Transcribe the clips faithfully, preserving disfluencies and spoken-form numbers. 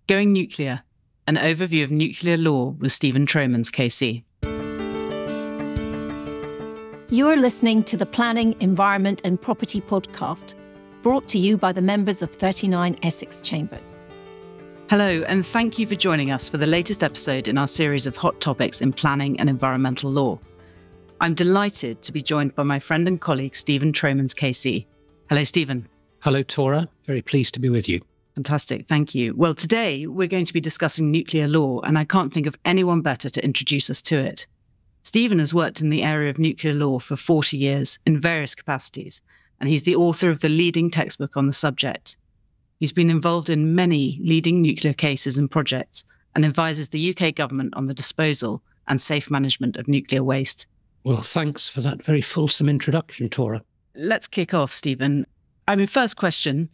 Going Nuclear, an overview of nuclear law with Stephen Tromans, K C. You are listening to the Planning, Environment and Property podcast, brought to you by the members of thirty-nine Essex Chambers. Hello, and thank you for joining us for the latest episode in our series of hot topics in planning and environmental law. I'm delighted to be joined by my friend and colleague, Stephen Tromans, K C. Hello, Stephen. Hello, Tora. Very pleased to be with you. Fantastic, thank you. Well, today we're going to be discussing nuclear law, and I can't think of anyone better to introduce us to it. Stephen has worked in the area of nuclear law for forty years in various capacities, and he's the author of the leading textbook on the subject. He's been involved in many leading nuclear cases and projects and advises the U K government on the disposal and safe management of nuclear waste. Well, thanks for that very fulsome introduction, Tora. Let's kick off, Stephen. I mean, first question,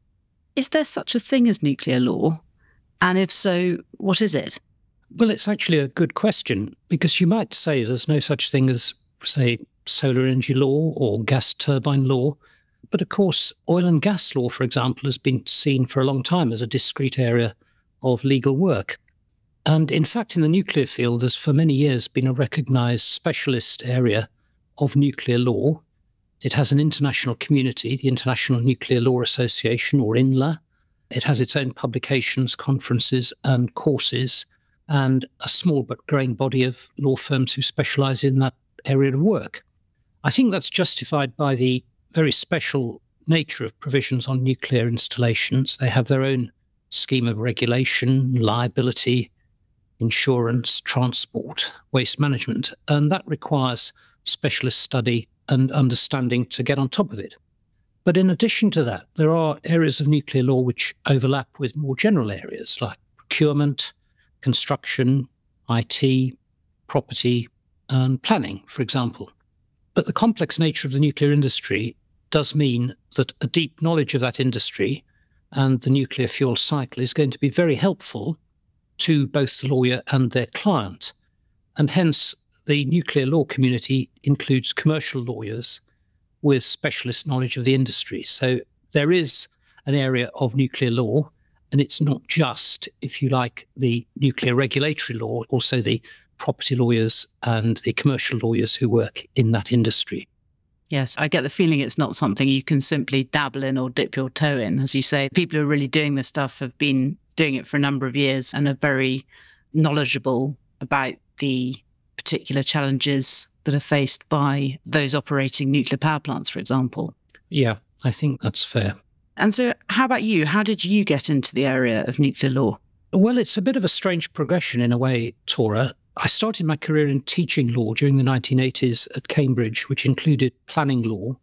is there such a thing as nuclear law? And if so, what is it? Well, it's actually a good question, because you might say there's no such thing as, say, solar energy law or gas turbine law. But of course, oil and gas law, for example, has been seen for a long time as a discrete area of legal work. And in fact, in the nuclear field, there's for many years been a recognised specialist area of nuclear law. It has an international community, the International Nuclear Law Association, or I N L A. It has its own publications, conferences and courses, and a small but growing body of law firms who specialise in that area of work. I think that's justified by the very special nature of provisions on nuclear installations. They have their own scheme of regulation, liability, insurance, transport, waste management, and that requires specialist study and understanding to get on top of it. But in addition to that, there are areas of nuclear law which overlap with more general areas like procurement, construction, I T, property, and planning, for example. But the complex nature of the nuclear industry does mean that a deep knowledge of that industry and the nuclear fuel cycle is going to be very helpful to both the lawyer and their client. And hence, the nuclear law community includes commercial lawyers with specialist knowledge of the industry. So there is an area of nuclear law, and it's not just, if you like, the nuclear regulatory law, also the property lawyers and the commercial lawyers who work in that industry. Yes, I get the feeling it's not something you can simply dabble in or dip your toe in. As you say, people who are really doing this stuff have been doing it for a number of years and are very knowledgeable about the particular challenges that are faced by those operating nuclear power plants, for example. Yeah, I think that's fair. And so how about you? How did you get into the area of nuclear law? Well, it's a bit of a strange progression in a way, Tora. I started my career in teaching law during the nineteen eighties at Cambridge, which included planning law,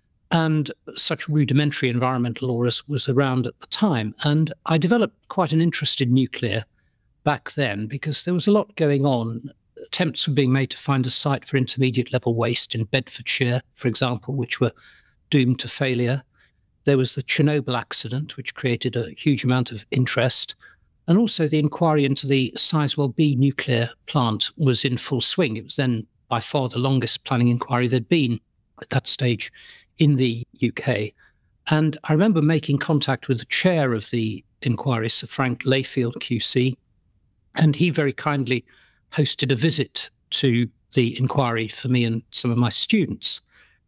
and such rudimentary environmental law as was around at the time. And I developed quite an interest in nuclear back then because there was a lot going on. Attempts were being made to find a site for intermediate level waste in Bedfordshire, for example, which were doomed to failure. There was the Chernobyl accident, which created a huge amount of interest. And also the inquiry into the Sizewell B nuclear plant was in full swing. It was then by far the longest planning inquiry there'd been at that stage in the U K. And I remember making contact with the chair of the inquiry, Sir Frank Layfield Q C, and he very kindly hosted a visit to the inquiry for me and some of my students.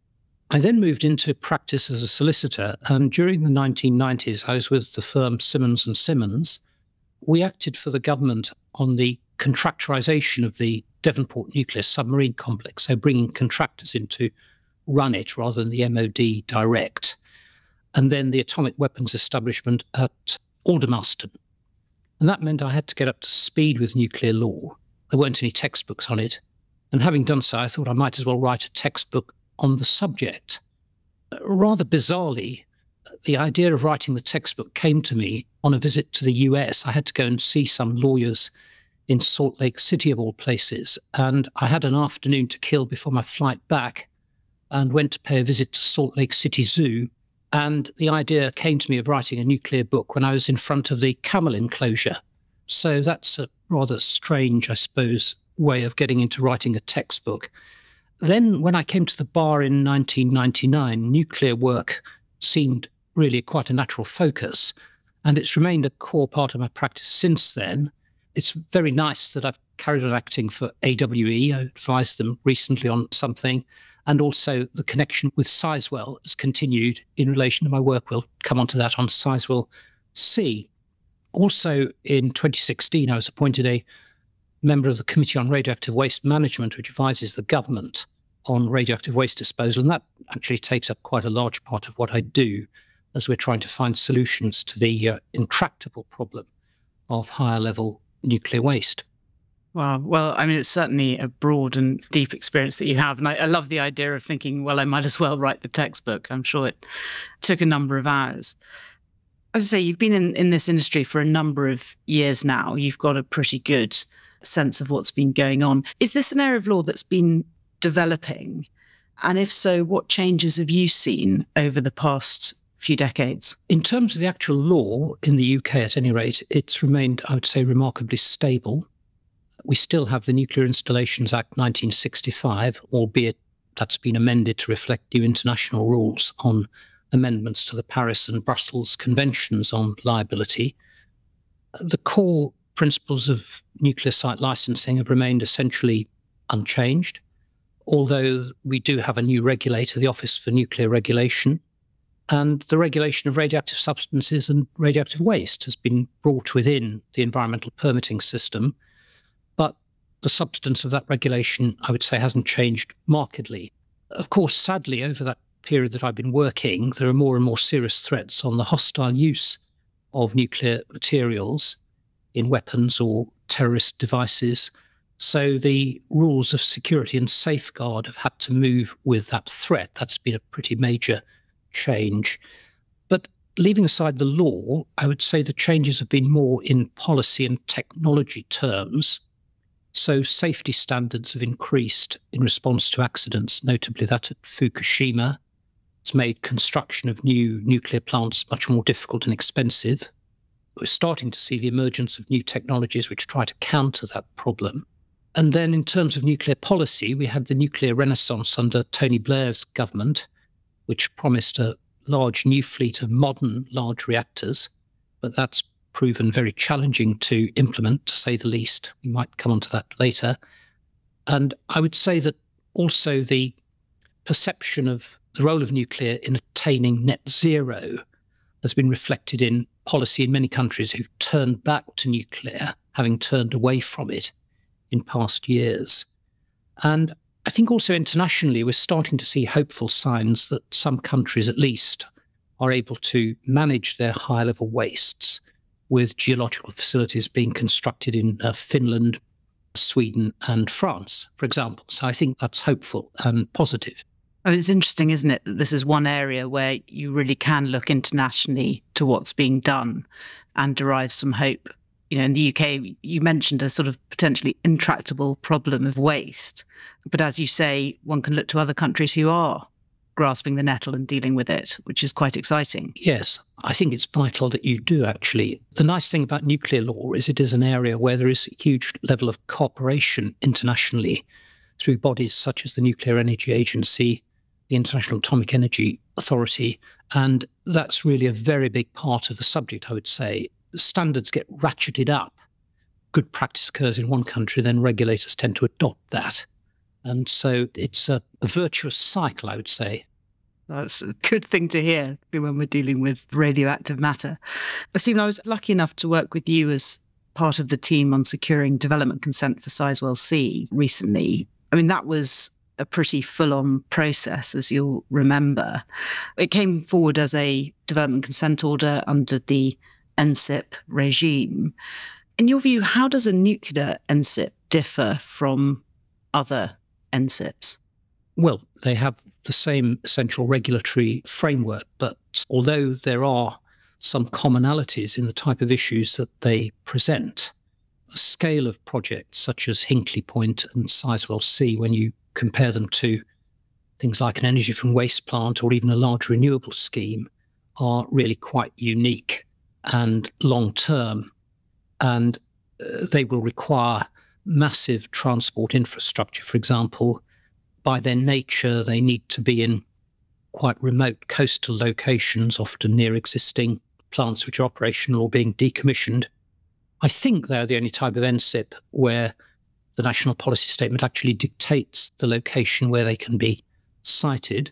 I then moved into practice as a solicitor, and during the nineteen nineties, I was with the firm Simmons and Simmons. We acted for the government on the contractorisation of the Devonport nuclear submarine complex, so bringing contractors in to run it rather than the M O D direct, and then the atomic weapons establishment at Aldermaston. And that meant I had to get up to speed with nuclear law. There weren't any textbooks on it, and having done so, I thought I might as well write a textbook on the subject. Rather bizarrely, the idea of writing the textbook came to me on a visit to the U S. I had to go and see some lawyers in Salt Lake City, of all places, and I had an afternoon to kill before my flight back and went to pay a visit to Salt Lake City Zoo. And the idea came to me of writing a nuclear book when I was in front of the Camel enclosure. So that's a rather strange, I suppose, way of getting into writing a textbook. Then when I came to the bar in nineteen ninety-nine, nuclear work seemed really quite a natural focus. And it's remained a core part of my practice since then. It's very nice that I've carried on acting for A W E. I advised them recently on something. And also the connection with Sizewell has continued in relation to my work. We'll come on to that on Sizewell C. Also in twenty sixteen, I was appointed a member of the Committee on Radioactive Waste Management, which advises the government on radioactive waste disposal. And that actually takes up quite a large part of what I do as we're trying to find solutions to the uh, intractable problem of higher level nuclear waste. Wow. Well, I mean, it's certainly a broad and deep experience that you have. And I, I love the idea of thinking, well, I might as well write the textbook. I'm sure it took a number of hours. As I say, you've been in, in this industry for a number of years now. You've got a pretty good sense of what's been going on. Is this an area of law that's been developing? And if so, what changes have you seen over the past few decades? In terms of the actual law in the U K, at any rate, it's remained, I would say, remarkably stable. We still have the Nuclear Installations Act nineteen sixty-five, albeit that's been amended to reflect new international rules on amendments to the Paris and Brussels Conventions on liability. The core principles of nuclear site licensing have remained essentially unchanged, although we do have a new regulator, the Office for Nuclear Regulation, and the regulation of radioactive substances and radioactive waste has been brought within the environmental permitting system. But the substance of that regulation, I would say, hasn't changed markedly. Of course, sadly, over that period that I've been working, there are more and more serious threats on the hostile use of nuclear materials in weapons or terrorist devices. So the rules of security and safeguard have had to move with that threat. That's been a pretty major change. But leaving aside the law, I would say the changes have been more in policy and technology terms. So safety standards have increased in response to accidents, notably that at Fukushima. It's made construction of new nuclear plants much more difficult and expensive. We're starting to see the emergence of new technologies which try to counter that problem. And then in terms of nuclear policy, we had the nuclear renaissance under Tony Blair's government, which promised a large new fleet of modern large reactors, but that's proven very challenging to implement, to say the least. We might come on to that later. And I would say that also the perception of the role of nuclear in attaining net zero has been reflected in policy in many countries who've turned back to nuclear, having turned away from it in past years. And I think also internationally, we're starting to see hopeful signs that some countries at least are able to manage their high-level wastes, with geological facilities being constructed in uh, Finland, Sweden and France, for example. So I think that's hopeful and positive. Oh, it's interesting, isn't it, that this is one area where you really can look internationally to what's being done and derive some hope. You know, in the U K, you mentioned a sort of potentially intractable problem of waste. But as you say, one can look to other countries who are grasping the nettle and dealing with it, which is quite exciting. Yes, I think it's vital that you do, actually. The nice thing about nuclear law is it is an area where there is a huge level of cooperation internationally through bodies such as the Nuclear Energy Agency, the International Atomic Energy Authority, and that's really a very big part of the subject, I would say. The standards get ratcheted up. Good practice occurs in one country, then regulators tend to adopt that. And so it's a, a virtuous cycle, I would say. That's a good thing to hear when we're dealing with radioactive matter. Stephen, I was lucky enough to work with you as part of the team on securing development consent for Sizewell C recently. I mean, that was a pretty full-on process, as you'll remember. It came forward as a development consent order under the N S I P regime. In your view, how does a nuclear N S I P differ from other N S I Ps? Well, they have the same essential regulatory framework, but although there are some commonalities in the type of issues that they present, the scale of projects such as Hinkley Point and Sizewell C, when you compare them to things like an energy from waste plant or even a large renewable scheme, are really quite unique and long-term, and uh, they will require massive transport infrastructure. For example, by their nature, they need to be in quite remote coastal locations, often near existing plants which are operational or being decommissioned. I think they're the only type of N S I P where the national policy statement actually dictates the location where they can be sited.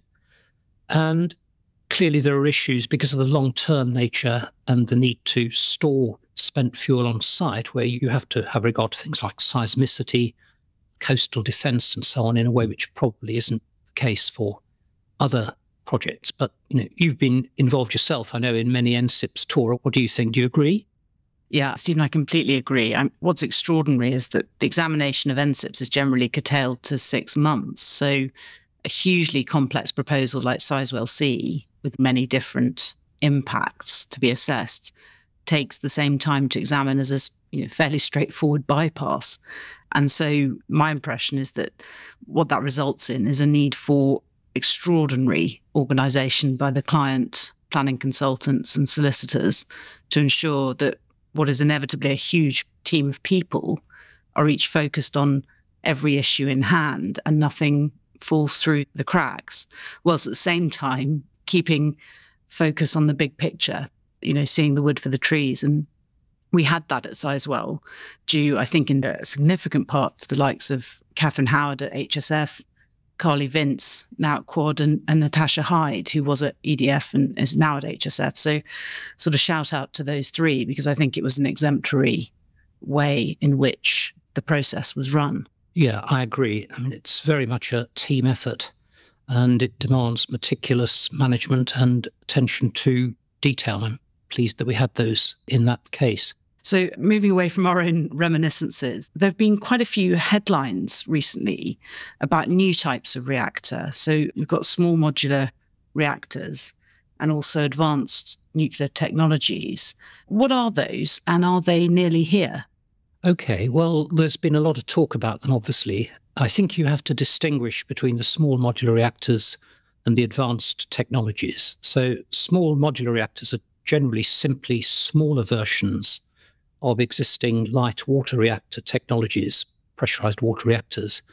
And clearly there are issues because of the long-term nature and the need to store spent fuel on site, where you have to have regard to things like seismicity, coastal defence and so on, in a way which probably isn't the case for other projects. But you know, you've been involved yourself, I know, in many N S I Ps. Tora, what do you think? Do you agree? Yeah, Stephen, I completely agree. Um, what's extraordinary is that the examination of N S I Ps is generally curtailed to six months. So a hugely complex proposal like Sizewell C, with many different impacts to be assessed, takes the same time to examine as a you know, fairly straightforward bypass. And so my impression is that what that results in is a need for extraordinary organisation by the client, planning consultants and solicitors to ensure that what is inevitably a huge team of people are each focused on every issue in hand and nothing falls through the cracks, whilst at the same time keeping focus on the big picture, you know, seeing the wood for the trees. And we had that at Sizewell, due, I think, in a significant part to the likes of Catherine Howard at H S F, Carly Vince, now at Quad, and, and Natasha Hyde, who was at E D F and is now at H S F. So sort of shout out to those three, because I think it was an exemplary way in which the process was run. Yeah, I agree. I mean, it's very much a team effort, and it demands meticulous management and attention to detail. I'm pleased that we had those in that case. So moving away from our own reminiscences, there have been quite a few headlines recently about new types of reactor. So we've got small modular reactors and also advanced nuclear technologies. What are those, and are they nearly here? Okay, well, there's been a lot of talk about them, obviously. I think you have to distinguish between the small modular reactors and the advanced technologies. So small modular reactors are generally simply smaller versions of existing light water reactor technologies, pressurized water reactors,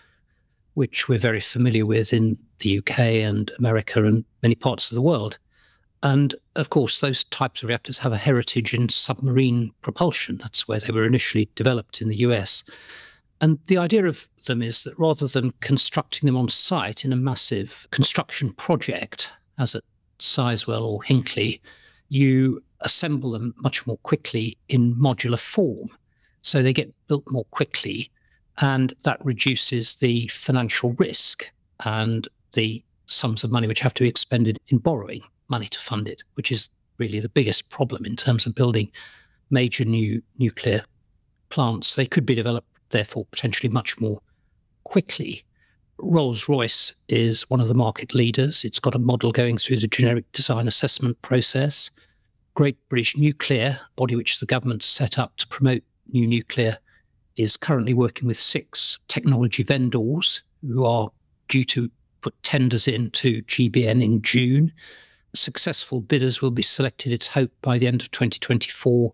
which we're very familiar with in the U K and America and many parts of the world. And of course, those types of reactors have a heritage in submarine propulsion. That's where they were initially developed in the U S. And the idea of them is that rather than constructing them on site in a massive construction project, as at Sizewell or Hinkley, you assemble them much more quickly in modular form. So they get built more quickly, and that reduces the financial risk and the sums of money which have to be expended in borrowing money to fund it, which is really the biggest problem in terms of building major new nuclear plants. They could be developed, therefore, potentially much more quickly. Rolls-Royce is one of the market leaders. It's got a model going through the generic design assessment process. Great British Nuclear, body which the government set up to promote new nuclear, is currently working with six technology vendors who are due to put tenders in to G B N in June. Successful bidders will be selected, it's hoped, by the end of twenty twenty-four.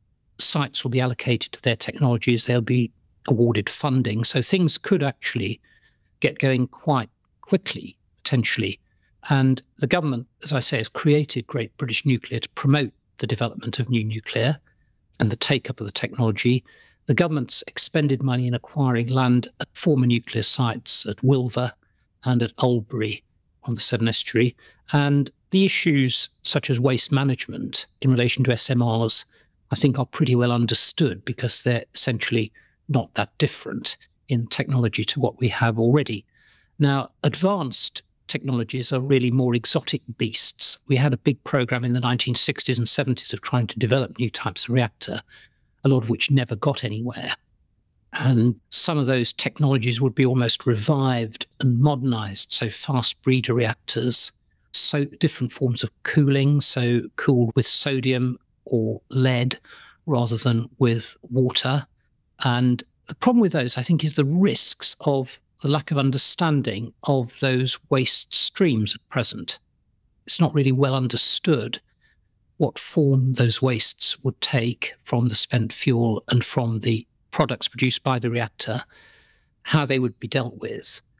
Sites will be allocated to their technologies. They'll be awarded funding. So things could actually get going quite quickly, potentially. And the government, as I say, has created Great British Nuclear to promote the development of new nuclear and the take-up of the technology. The government's expended money in acquiring land at former nuclear sites at Wilver and at Oldbury on the Severn Estuary. And the issues such as waste management in relation to S M Rs, I think, are pretty well understood, because they're essentially not that different in technology to what we have already. Now, advanced technologies are really more exotic beasts. We had a big program in the nineteen sixties and seventies of trying to develop new types of reactor, a lot of which never got anywhere. And some of those technologies would be almost revived and modernized. So fast breeder reactors, so different forms of cooling, so cooled with sodium or lead rather than with water. And the problem with those, I think, is the risks of the lack of understanding of those waste streams at present. It's not really well understood what form those wastes would take from the spent fuel and from the products produced by the reactor, how they would be dealt with.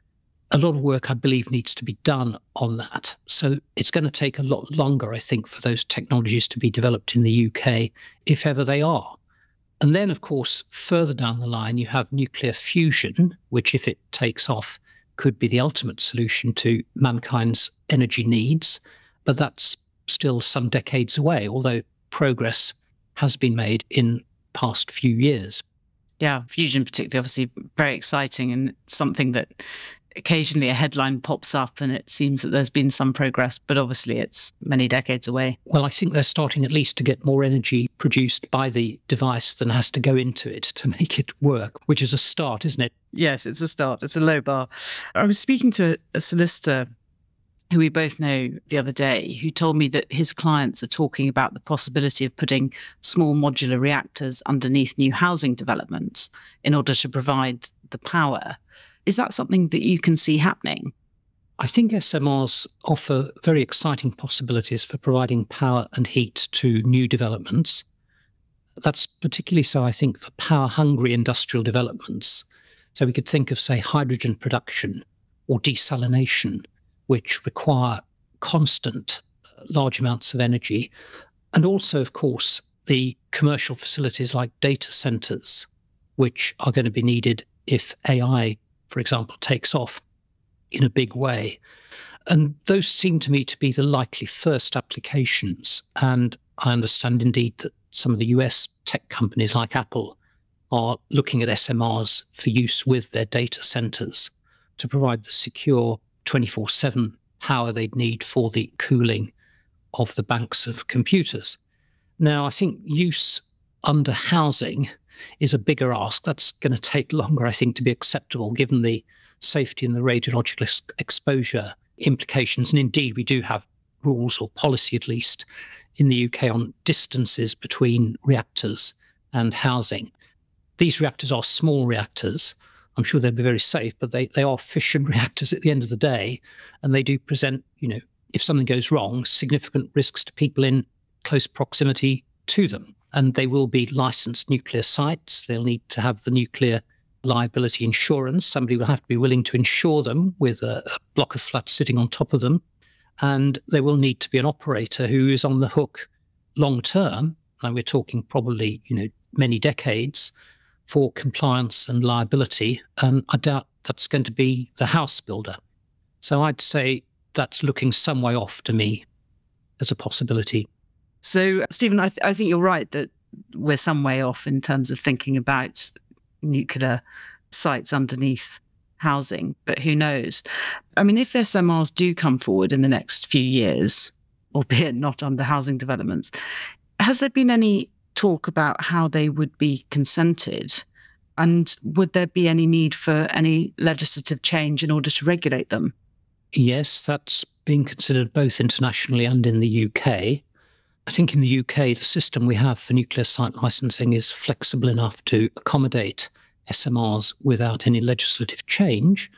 a lot of work, I believe, needs to be done on that. So it's going to take a lot longer, I think, for those technologies to be developed in the U K, if ever they are. And then, of course, further down the line, you have nuclear fusion, which, if it takes off, could be the ultimate solution to mankind's energy needs. But that's still some decades away, although progress has been made in past few years. Yeah, fusion particularly, obviously very exciting, and something that occasionally a headline pops up and it seems that there's been some progress, but obviously it's many decades away. Well, I think they're starting at least to get more energy produced by the device than has to go into it to make it work, which is a start, isn't it? Yes, it's a start. It's a low bar. I was speaking to a, a solicitor who we both know the other day, who told me that his clients are talking about the possibility of putting small modular reactors underneath new housing developments in order to provide the power. Is that something that you can see happening? I think S M Rs offer very exciting possibilities for providing power and heat to new developments. That's particularly so, I think, for power-hungry industrial developments. So we could think of, say, hydrogen production or desalination, which require constant large amounts of energy. And also, of course, the commercial facilities like data centers, which are going to be needed if A I, for example, takes off in a big way. And those seem to me to be the likely first applications. And I understand indeed that some of the U S tech companies like Apple are looking at S M Rs for use with their data centers to provide the secure twenty-four seven power they'd need for the cooling of the banks of computers. Now, I think use under housing is a bigger ask. That's going to take longer, I think, to be acceptable, given the safety and the radiological ex- exposure implications. And indeed, we do have rules, or policy at least, in the U K on distances between reactors and housing. These reactors are small reactors. I'm sure they'll be very safe, but they, they are fission reactors at the end of the day, and they do present, you know, if something goes wrong, significant risks to people in close proximity to them. And they will be licensed nuclear sites. They'll need to have the nuclear liability insurance. Somebody will have to be willing to insure them with a, a block of flats sitting on top of them. And there will need to be an operator who is on the hook long term, and we're talking probably, you know, many decades, for compliance and liability, and I doubt that's going to be the house builder. So I'd say that's looking some way off to me as a possibility. So, Stephen, I, th- I think you're right that we're some way off in terms of thinking about nuclear sites underneath housing, but who knows? I mean, if S M Rs do come forward in the next few years, albeit not under housing developments, has there been any talk about how they would be consented? And would there be any need for any legislative change in order to regulate them? Yes, that's being considered both internationally and in the U K. I think in the U K, the system we have for nuclear site licensing is flexible enough to accommodate S M Rs without any legislative change.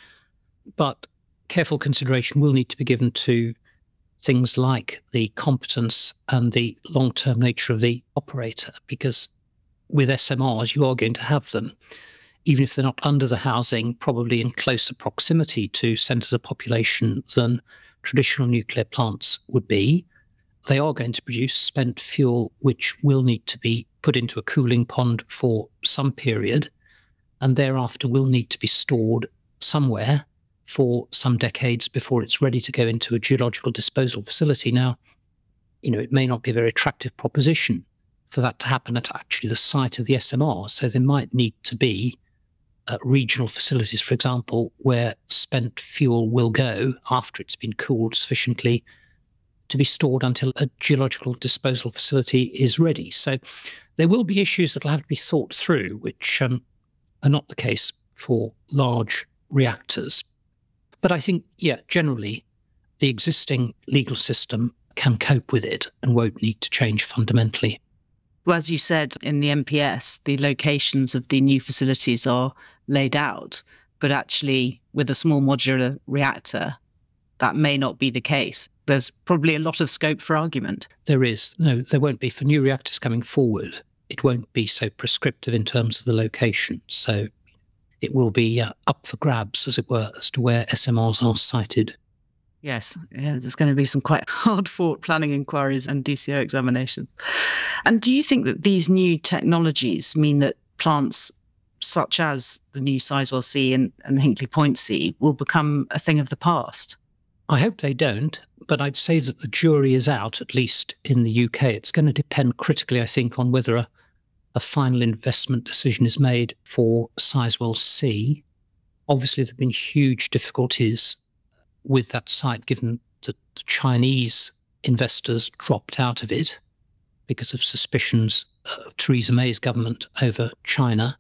But careful consideration will need to be given to things like the competence and the long-term nature of the operator, because with S M Rs, you are going to have them, even if they're not under the housing, probably in closer proximity to centres of population than traditional nuclear plants would be. They are going to produce spent fuel, which will need to be put into a cooling pond for some period, and thereafter will need to be stored somewhere for some decades before it's ready to go into a geological disposal facility. Now, you know, it may not be a very attractive proposition for that to happen at actually the site of the S M R. So there might need to be uh, regional facilities, for example, where spent fuel will go after it's been cooled sufficiently to be stored until a geological disposal facility is ready. So there will be issues that will have to be thought through, which um, are not the case for large reactors. But I think, yeah, generally, the existing legal system can cope with it and won't need to change fundamentally. Well, as you said, in the M P S, the locations of the new facilities are laid out, but actually with a small modular reactor, that may not be the case. There's probably a lot of scope for argument. There is. No, there won't be. For new reactors coming forward, it won't be so prescriptive in terms of the location. So it will be uh, up for grabs, as it were, as to where S M Rs are sited. Yes, yeah, there's going to be some quite hard-fought planning inquiries and D C O examinations. And do you think that these new technologies mean that plants such as the new Sizewell C and, and Hinkley Point C will become a thing of the past? I hope they don't, but I'd say that the jury is out, at least in the U K. It's going to depend critically, I think, on whether a, a final investment decision is made for Sizewell C. Obviously, there have been huge difficulties with that site, given that the Chinese investors dropped out of it because of suspicions of Theresa May's government over China.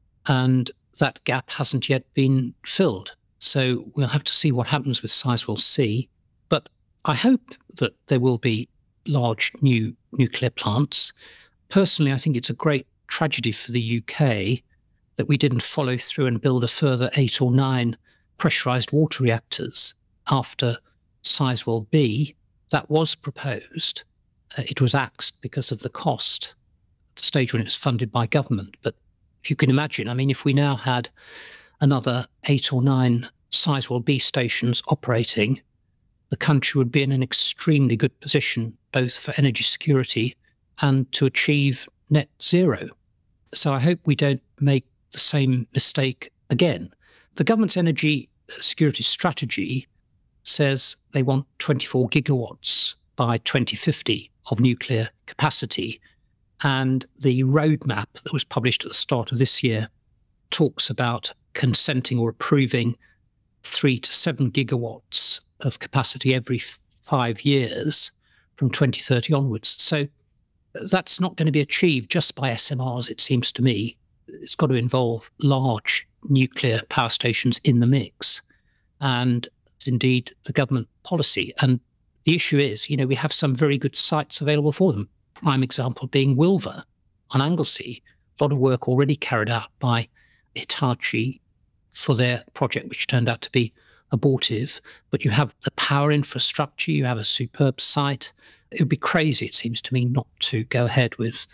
And that gap hasn't yet been filled. So we'll have to see what happens with Sizewell C. But I hope that there will be large new nuclear plants. Personally, I think it's a great tragedy for the U K that we didn't follow through and build a further eight or nine pressurised water reactors after Sizewell B. That was proposed. Uh, it was axed because of the cost at the stage when it was funded by government. But if you can imagine, I mean, if we now had another eight or nine Sizewell B stations operating, the country would be in an extremely good position, both for energy security and to achieve net zero. So I hope we don't make the same mistake again. The government's energy security strategy says they want twenty-four gigawatts by twenty fifty of nuclear capacity. And the roadmap that was published at the start of this year talks about consenting or approving three to seven gigawatts of capacity every five years from twenty thirty onwards. So that's not going to be achieved just by S M Rs, it seems to me. It's got to involve large nuclear power stations in the mix. And it's indeed the government policy. And the issue is, you know, we have some very good sites available for them. Prime example being Wilver on Anglesey. A lot of work already carried out by Hitachi for their project, which turned out to be abortive. But you have the power infrastructure, you have a superb site. It would be crazy, it seems to me, not to go ahead with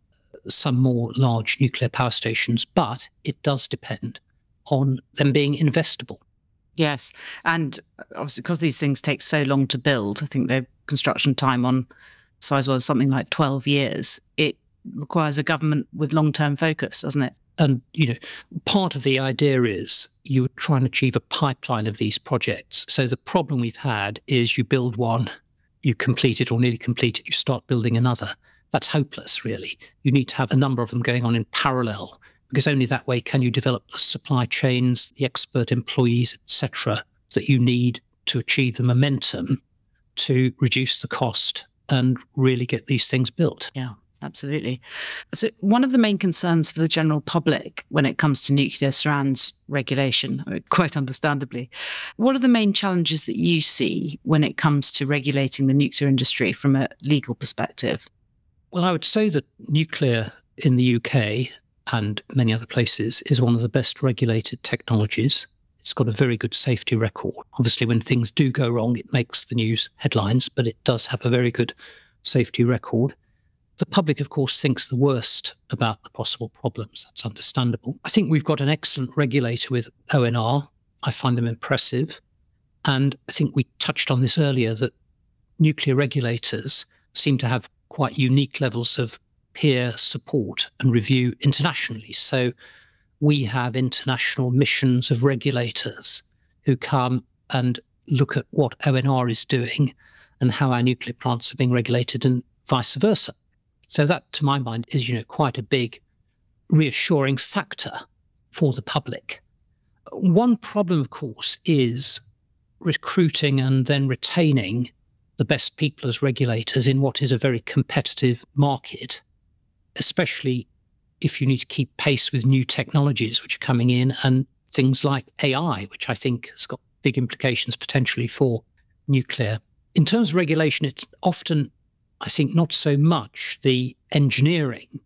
some more large nuclear power stations. But it does depend on them being investable. Yes. And obviously, because these things take so long to build, I think the construction time on Sizewell is something like twelve years. It requires a government with long-term focus, doesn't it? And, you know, part of the idea is you would try and achieve a pipeline of these projects. So the problem we've had is you build one, you complete it or nearly complete it, you start building another. That's hopeless, really. You need to have a number of them going on in parallel, because only that way can you develop the supply chains, the expert employees, et cetera, that you need to achieve the momentum to reduce the cost and really get these things built. Yeah, absolutely. So one of the main concerns for the general public when it comes to nuclear surrounds regulation, quite understandably, what are the main challenges that you see when it comes to regulating the nuclear industry from a legal perspective? Well, I would say that nuclear in the U K and many other places is one of the best regulated technologies. It's got a very good safety record. Obviously, when things do go wrong, it makes the news headlines, but it does have a very good safety record. The public, of course, thinks the worst about the possible problems. That's understandable. I think we've got an excellent regulator with O N R. I find them impressive. And I think we touched on this earlier, that nuclear regulators seem to have quite unique levels of peer support and review internationally. So we have international missions of regulators who come and look at what O N R is doing and how our nuclear plants are being regulated and vice versa. So that, to my mind, is, you know, quite a big reassuring factor for the public. One problem, of course, is recruiting and then retaining the best people as regulators in what is a very competitive market, especially if you need to keep pace with new technologies which are coming in and things like A I, which I think has got big implications potentially for nuclear. In terms of regulation, it's often, I think, not so much the engineering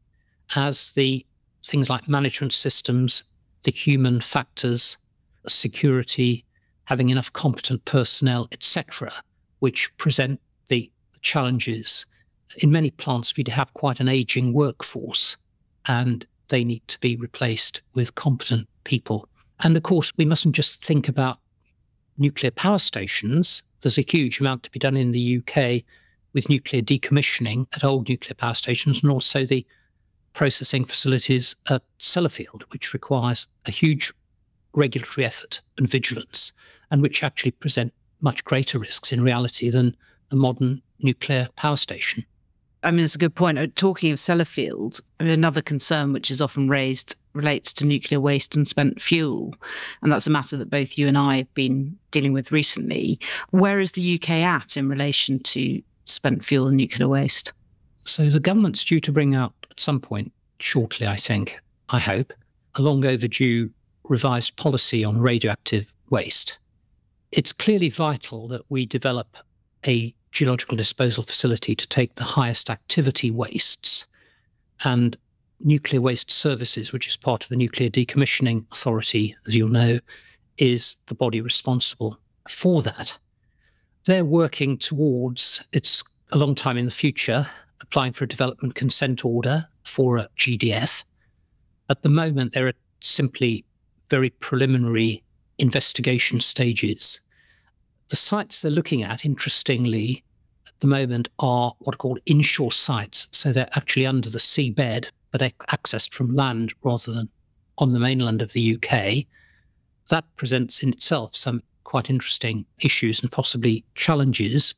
as the things like management systems, the human factors, security, having enough competent personnel, et cetera, which present the challenges. In many plants, we have quite an aging workforce, and they need to be replaced with competent people. And of course, we mustn't just think about nuclear power stations. There's a huge amount to be done in the U K with nuclear decommissioning at old nuclear power stations, and also the processing facilities at Sellafield, which requires a huge regulatory effort and vigilance, and which actually present much greater risks in reality than a modern nuclear power station. I mean, it's a good point. Talking of Sellafield, another concern which is often raised relates to nuclear waste and spent fuel. And that's a matter that both you and I have been dealing with recently. Where is the U K at in relation to spent fuel and nuclear waste? So the government's due to bring out at some point shortly, I think, I hope, a long overdue revised policy on radioactive waste. It's clearly vital that we develop a geological disposal facility to take the highest activity wastes, and Nuclear Waste Services, which is part of the Nuclear Decommissioning Authority, as you'll know, is the body responsible for that. They're working towards, it's a long time in the future, applying for a development consent order for a G D F. At the moment, there are simply very preliminary investigation stages. The sites they're looking at, interestingly, at the moment are what are called inshore sites. So they're actually under the seabed, but accessed from land rather than on the mainland of the U K. That presents in itself some quite interesting issues and possibly challenges.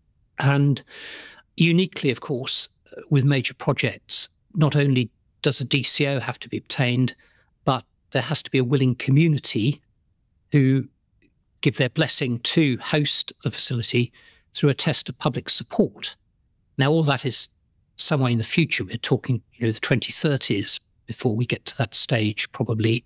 And uniquely, of course, with major projects, not only does a D C O have to be obtained, but there has to be a willing community who give their blessing to host the facility through a test of public support. Now, all that is somewhere in the future. We're talking, you know, the twenty thirties before we get to that stage, probably.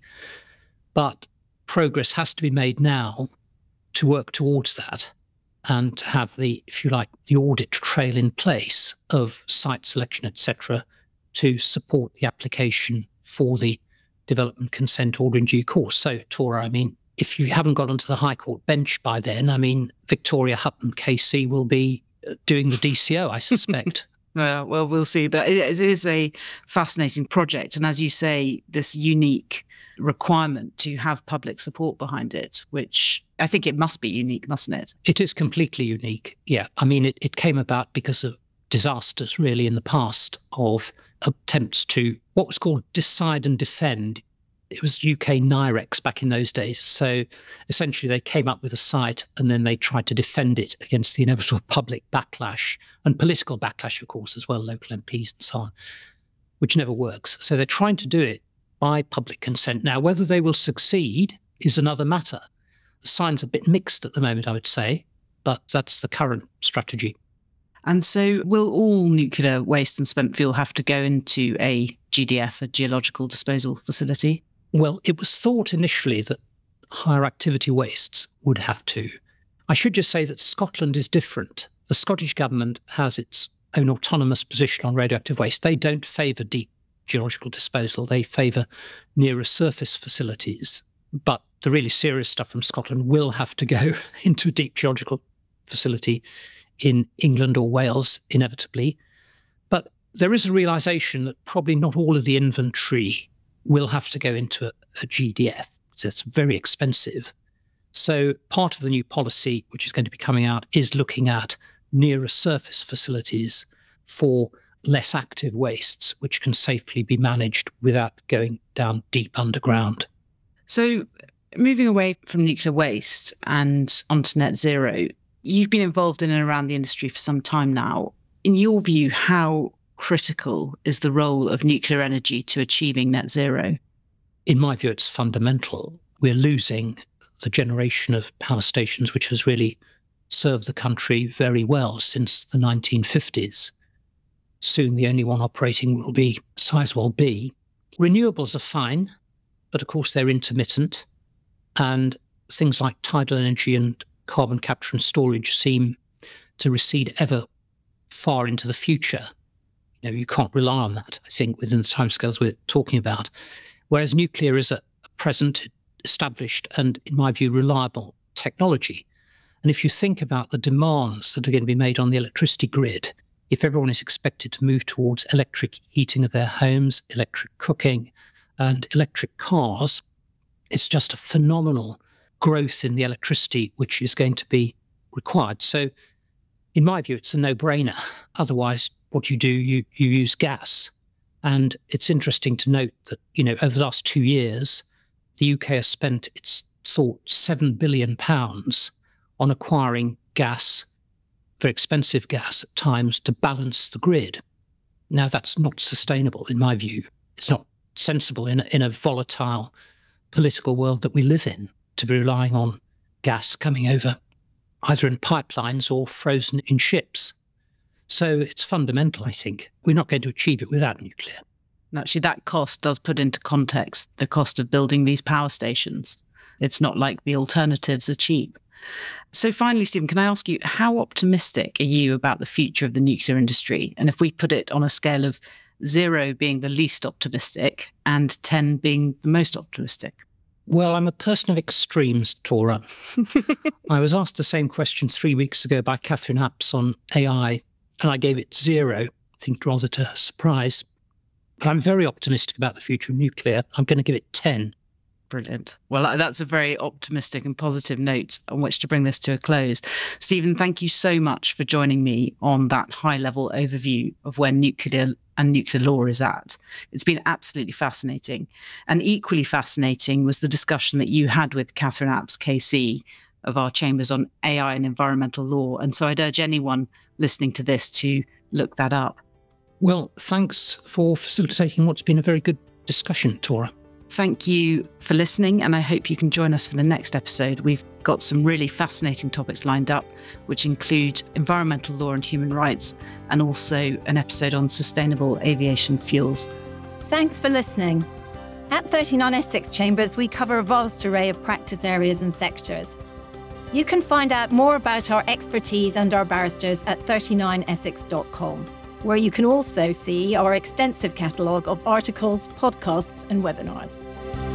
But progress has to be made now to work towards that and to have the, if you like, the audit trail in place of site selection, et cetera, to support the application for the development consent order in due course. So, Tora, I mean, if you haven't got onto the High Court bench by then, I mean, Victoria Hutton K C will be doing the D C O, I suspect. Well, well, we'll see. But it is a fascinating project. And as you say, this unique requirement to have public support behind it, which I think it must be unique, mustn't it? It is completely unique. Yeah. I mean, it, it came about because of disasters really in the past of attempts to what was called decide and defend. It was U K NIREX back in those days. So essentially they came up with a site and then they tried to defend it against the inevitable public backlash and political backlash, of course, as well, local M Ps and so on, which never works. So they're trying to do it by public consent. Now, whether they will succeed is another matter. The signs are a bit mixed at the moment, I would say, but that's the current strategy. And so will all nuclear waste and spent fuel have to go into a G D F, a geological disposal facility? Well, it was thought initially that higher activity wastes would have to. I should just say that Scotland is different. The Scottish government has its own autonomous position on radioactive waste. They don't favour deep geological disposal. They favour nearer surface facilities. But the really serious stuff from Scotland will have to go into a deep geological facility in England or Wales, inevitably. But there is a realisation that probably not all of the inventory will have to go into a, a G D F. So it's very expensive. So part of the new policy, which is going to be coming out, is looking at nearer surface facilities for less active wastes, which can safely be managed without going down deep underground. So moving away from nuclear waste and onto net zero, you've been involved in and around the industry for some time now. In your view, how critical is the role of nuclear energy to achieving net zero? In my view, it's fundamental. We're losing the generation of power stations which has really served the country very well since the nineteen fifties. Soon the only one operating will be Sizewell B. Renewables are fine, but of course they're intermittent, and things like tidal energy and carbon capture and storage seem to recede ever far into the future. You know, you can't rely on that, I think, within the timescales we're talking about. Whereas nuclear is a present, established, and, in my view, reliable technology. And if you think about the demands that are going to be made on the electricity grid, if everyone is expected to move towards electric heating of their homes, electric cooking, and electric cars, it's just a phenomenal growth in the electricity which is going to be required. So in my view, it's a no-brainer. Otherwise, what you do, you, you use gas. And it's interesting to note that, you know, over the last two years, the U K has spent, it's thought, seven billion pounds on acquiring gas, very expensive gas at times, to balance the grid. Now, that's not sustainable, in my view. It's not sensible in, in a volatile political world that we live in to be relying on gas coming over either in pipelines or frozen in ships. So it's fundamental, I think. We're not going to achieve it without nuclear. And actually, that cost does put into context the cost of building these power stations. It's not like the alternatives are cheap. So finally, Stephen, can I ask you, how optimistic are you about the future of the nuclear industry? And if we put it on a scale of zero being the least optimistic and ten being the most optimistic? Well, I'm a person of extremes, Tora. I was asked the same question three weeks ago by Catherine Apps on A I, and I gave it zero, I think rather to her surprise. But I'm very optimistic about the future of nuclear. I'm going to give it ten. Brilliant. Well, that's a very optimistic and positive note on which to bring this to a close. Stephen, thank you so much for joining me on that high-level overview of where nuclear and nuclear law is at. It's been absolutely fascinating. And equally fascinating was the discussion that you had with Catherine Apps, K C, of our chambers on A I and environmental law. And so I'd urge anyone listening to this to look that up. Well, thanks for facilitating what's been a very good discussion, Tora. Thank you for listening, and I hope you can join us for the next episode. We've got some really fascinating topics lined up, which include environmental law and human rights, and also an episode on sustainable aviation fuels. Thanks for listening. At thirty-nine Essex Chambers, we cover a vast array of practice areas and sectors. You can find out more about our expertise and our barristers at thirty-nine essex dot com, where you can also see our extensive catalogue of articles, podcasts and webinars.